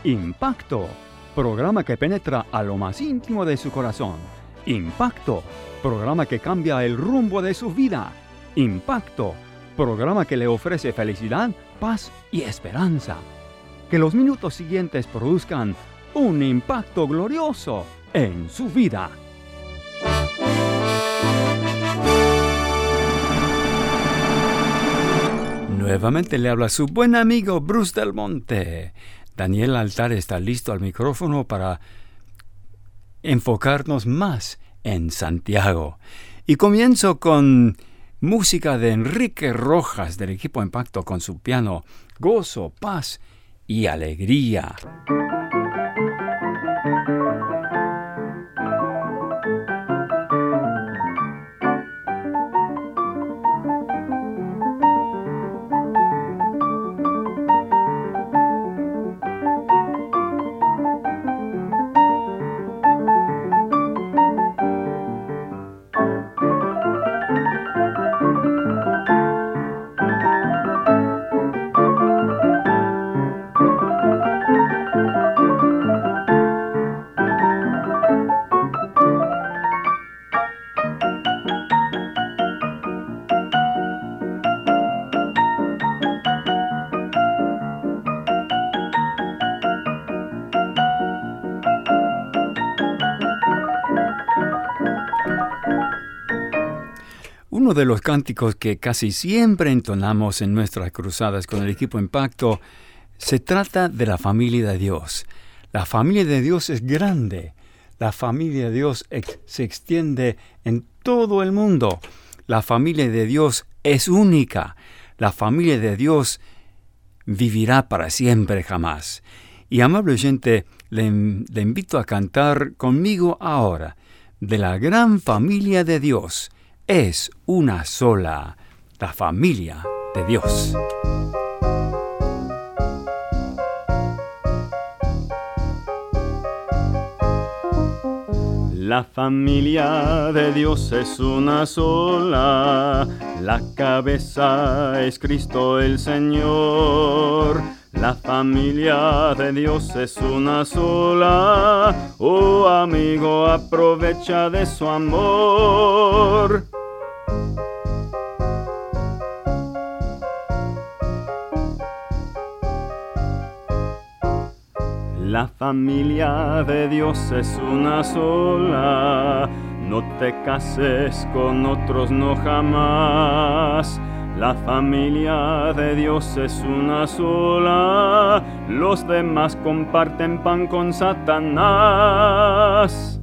Impacto, programa que penetra a lo más íntimo de su corazón. Impacto, programa que cambia el rumbo de su vida. Impacto, programa que le ofrece felicidad, paz y esperanza. Que los minutos siguientes produzcan un impacto glorioso en su vida. Nuevamente le habla su buen amigo Bruce Del Monte. Daniel Altares está listo al micrófono para enfocarnos más en Santiago. Y comienzo con música de Enrique Rojas del equipo Impacto con su piano Gozo, Paz y Alegría. Uno de los cánticos que casi siempre entonamos en nuestras cruzadas con el equipo Impacto se trata de la familia de Dios. La familia de Dios es grande. La familia de Dios se extiende en todo el mundo. La familia de Dios es única. La familia de Dios vivirá para siempre jamás. Y amable oyente, le invito a cantar conmigo ahora de la gran familia de Dios. Es una sola, la familia de Dios. La familia de Dios es una sola, la cabeza es Cristo el Señor. La familia de Dios es una sola, oh amigo, aprovecha de su amor. La familia de Dios es una sola, no te cases con otros, no jamás. La familia de Dios es una sola, los demás comparten pan con Satanás.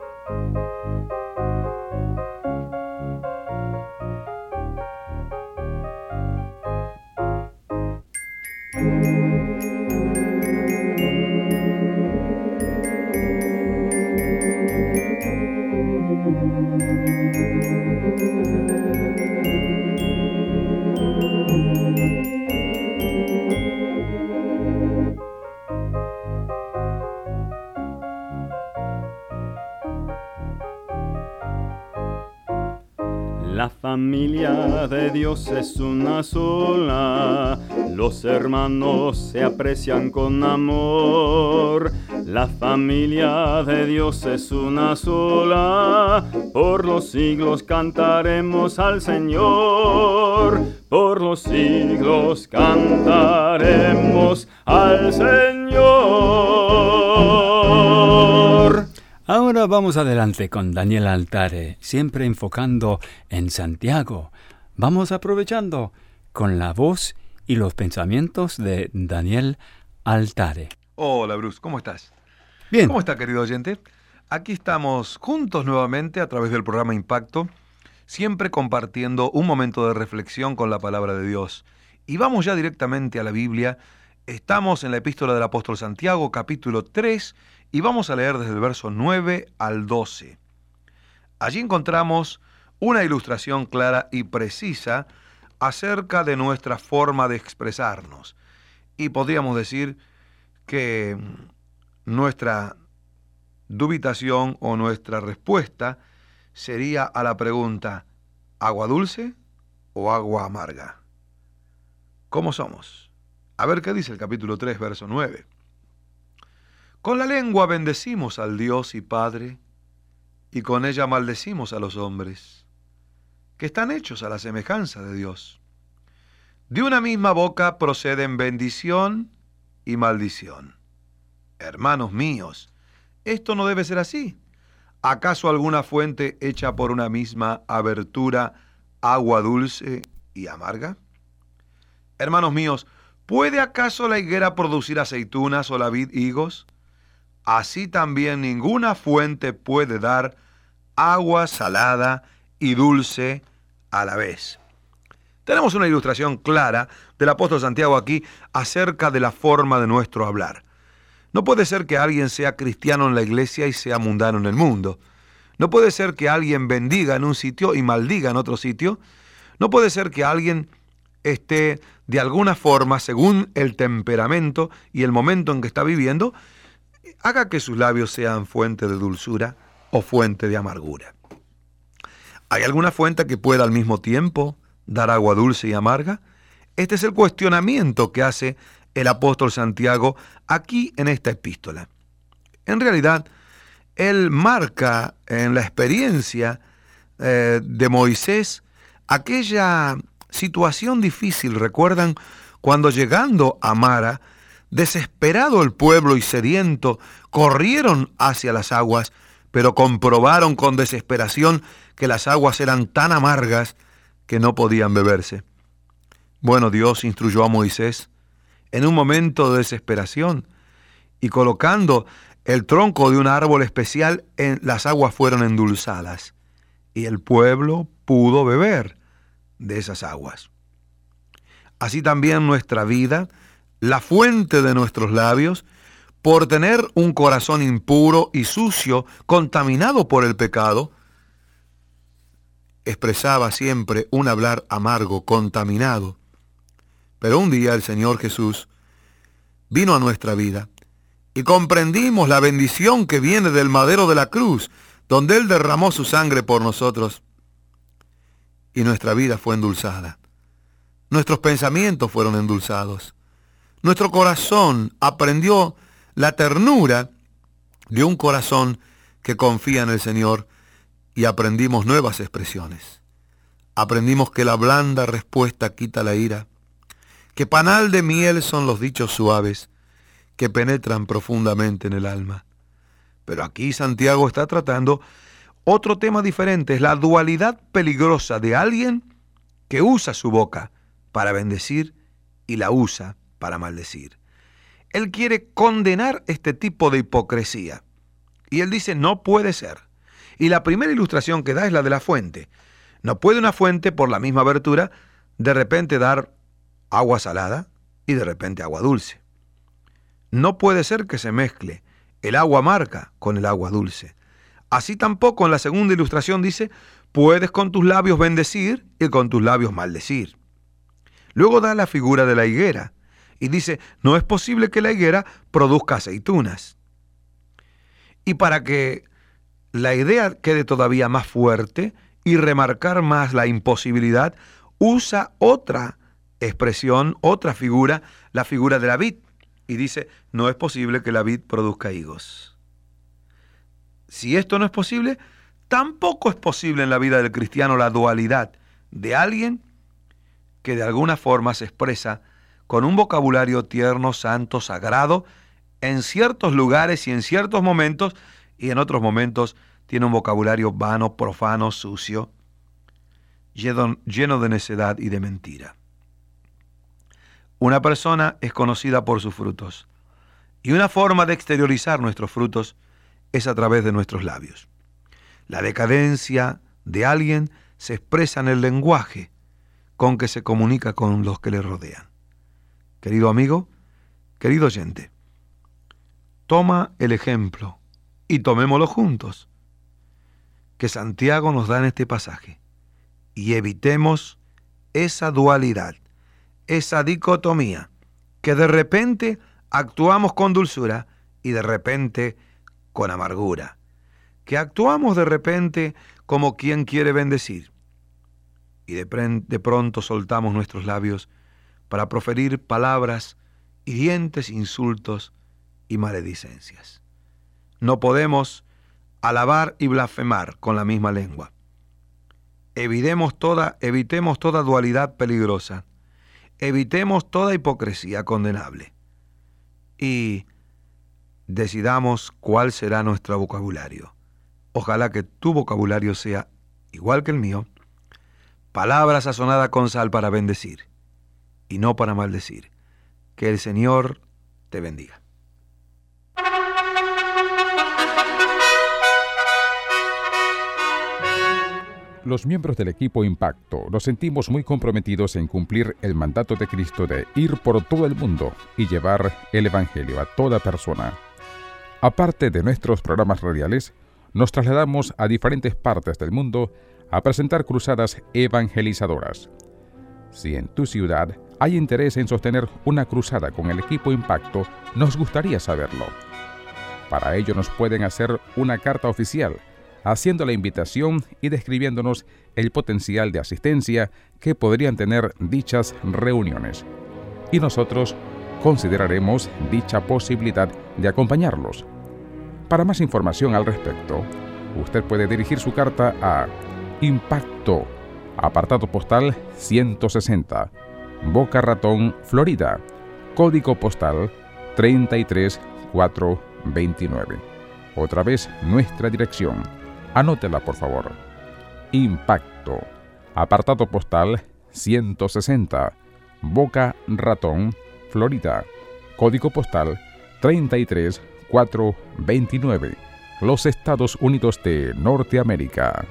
La familia de Dios es una sola, los hermanos se aprecian con amor. La familia de Dios es una sola, por los siglos cantaremos al Señor. Por los siglos cantaremos al Señor. Ahora vamos adelante con Daniel Altare, siempre enfocando en Santiago. Vamos aprovechando con la voz y los pensamientos de Daniel Altare. Hola Bruce, ¿cómo estás? Bien. ¿Cómo está, querido oyente? Aquí estamos juntos nuevamente a través del programa Impacto, siempre compartiendo un momento de reflexión con la palabra de Dios. Y vamos ya directamente a la Biblia. Estamos en la epístola del apóstol Santiago, capítulo 3, y vamos a leer desde el verso 9 al 12. Allí encontramos una ilustración clara y precisa acerca de nuestra forma de expresarnos. Y podríamos decir que nuestra dubitación o nuestra respuesta sería a la pregunta: ¿agua dulce o agua amarga? ¿Cómo somos? A ver qué dice el capítulo 3, verso 9. Con la lengua bendecimos al Dios y Padre, y con ella maldecimos a los hombres, que están hechos a la semejanza de Dios. De una misma boca proceden bendición y maldición. Hermanos míos, esto no debe ser así. ¿Acaso alguna fuente hecha por una misma abertura agua dulce y amarga? Hermanos míos, ¿puede acaso la higuera producir aceitunas o la vid higos? Así también ninguna fuente puede dar agua salada y dulce a la vez. Tenemos una ilustración clara del apóstol Santiago aquí acerca de la forma de nuestro hablar. No puede ser que alguien sea cristiano en la iglesia y sea mundano en el mundo. No puede ser que alguien bendiga en un sitio y maldiga en otro sitio. No puede ser que alguien esté de alguna forma, según el temperamento y el momento en que está viviendo, haga que sus labios sean fuente de dulzura o fuente de amargura. ¿Hay alguna fuente que pueda al mismo tiempo dar agua dulce y amarga? Este es el cuestionamiento que hace el apóstol Santiago aquí en esta epístola. En realidad, él marca en la experiencia de Moisés aquella situación difícil. ¿Recuerdan cuando llegando a Mara, desesperado el pueblo y sediento, corrieron hacia las aguas, pero comprobaron con desesperación que las aguas eran tan amargas que no podían beberse? Bueno, Dios instruyó a Moisés en un momento de desesperación y colocando el tronco de un árbol especial, las aguas fueron endulzadas y el pueblo pudo beber de esas aguas. Así también nuestra vida, la fuente de nuestros labios, por tener un corazón impuro y sucio, contaminado por el pecado, expresaba siempre un hablar amargo, contaminado. Pero un día el Señor Jesús vino a nuestra vida y comprendimos la bendición que viene del madero de la cruz, donde Él derramó su sangre por nosotros, y nuestra vida fue endulzada. Nuestros pensamientos fueron endulzados. Nuestro corazón aprendió la ternura de un corazón que confía en el Señor, y aprendimos nuevas expresiones. Aprendimos que la blanda respuesta quita la ira, que panal de miel son los dichos suaves que penetran profundamente en el alma. Pero aquí Santiago está tratando otro tema diferente, es la dualidad peligrosa de alguien que usa su boca para bendecir y la usa para maldecir. Él quiere condenar este tipo de hipocresía. Y él dice, no puede ser. Y la primera ilustración que da es la de la fuente. No puede una fuente, por la misma abertura, de repente dar agua salada y de repente agua dulce. No puede ser que se mezcle el agua amarga con el agua dulce. Así tampoco en la segunda ilustración dice, puedes con tus labios bendecir y con tus labios maldecir. Luego da la figura de la higuera y dice, no es posible que la higuera produzca aceitunas. Y para que la idea quede todavía más fuerte y remarcar más la imposibilidad, usa otra expresión, otra figura, la figura de la vid. Y dice, no es posible que la vid produzca higos. Si esto no es posible, tampoco es posible en la vida del cristiano la dualidad de alguien que de alguna forma se expresa con un vocabulario tierno, santo, sagrado, en ciertos lugares y en ciertos momentos, y en otros momentos tiene un vocabulario vano, profano, sucio, lleno de necedad y de mentira. Una persona es conocida por sus frutos, y una forma de exteriorizar nuestros frutos es a través de nuestros labios. La decadencia de alguien se expresa en el lenguaje con que se comunica con los que le rodean. Querido amigo, querido oyente, toma el ejemplo y tomémoslo juntos que Santiago nos da en este pasaje y evitemos esa dualidad, esa dicotomía, que de repente actuamos con dulzura y de repente con amargura, que actuamos de repente como quien quiere bendecir y de pronto soltamos nuestros labios para proferir palabras, hirientes insultos y maledicencias. No podemos alabar y blasfemar con la misma lengua. Evitemos toda dualidad peligrosa. Evitemos toda hipocresía condenable. Y decidamos cuál será nuestro vocabulario. Ojalá que tu vocabulario sea igual que el mío. Palabra sazonada con sal para bendecir y no para maldecir. Que el Señor te bendiga. Los miembros del equipo Impacto nos sentimos muy comprometidos en cumplir el mandato de Cristo de ir por todo el mundo y llevar el Evangelio a toda persona. Aparte de nuestros programas radiales, nos trasladamos a diferentes partes del mundo a presentar cruzadas evangelizadoras. Si en tu ciudad hay interés en sostener una cruzada con el equipo Impacto, nos gustaría saberlo. Para ello nos pueden hacer una carta oficial, haciendo la invitación y describiéndonos el potencial de asistencia que podrían tener dichas reuniones. Y nosotros consideraremos dicha posibilidad de acompañarlos. Para más información al respecto, usted puede dirigir su carta a Impacto, apartado postal 160, Boca Ratón, Florida, código postal 33429. Otra vez nuestra dirección. Anótela, por favor. Impacto, apartado postal 160, Boca Ratón, Florida, código postal 33429, los Estados Unidos de Norteamérica.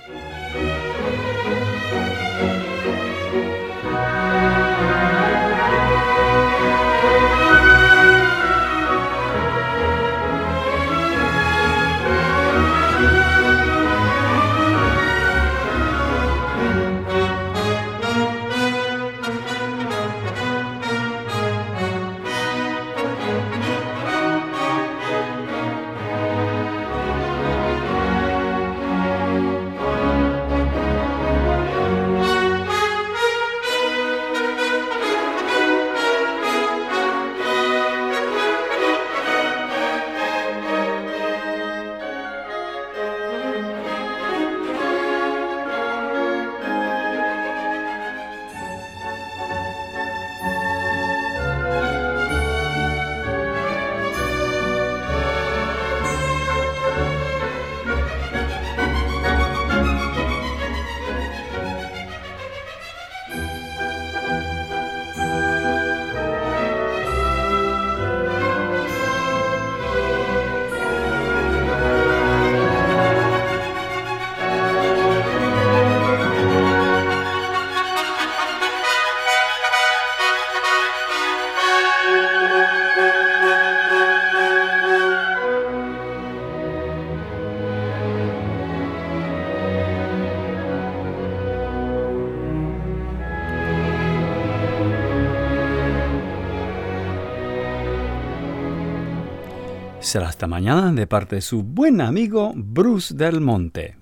Será hasta mañana de parte de su buen amigo Bruce Del Monte.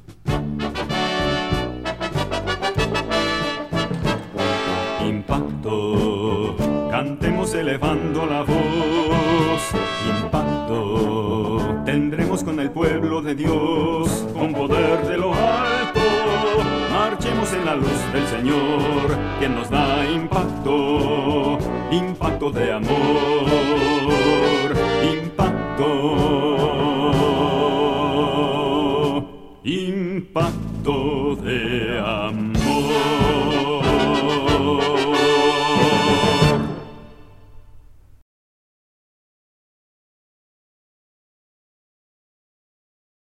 Impacto, cantemos elevando la voz. Impacto, tendremos con el pueblo de Dios, con poder de lo alto. Marchemos en la luz del Señor, quien nos da impacto, impacto de amor.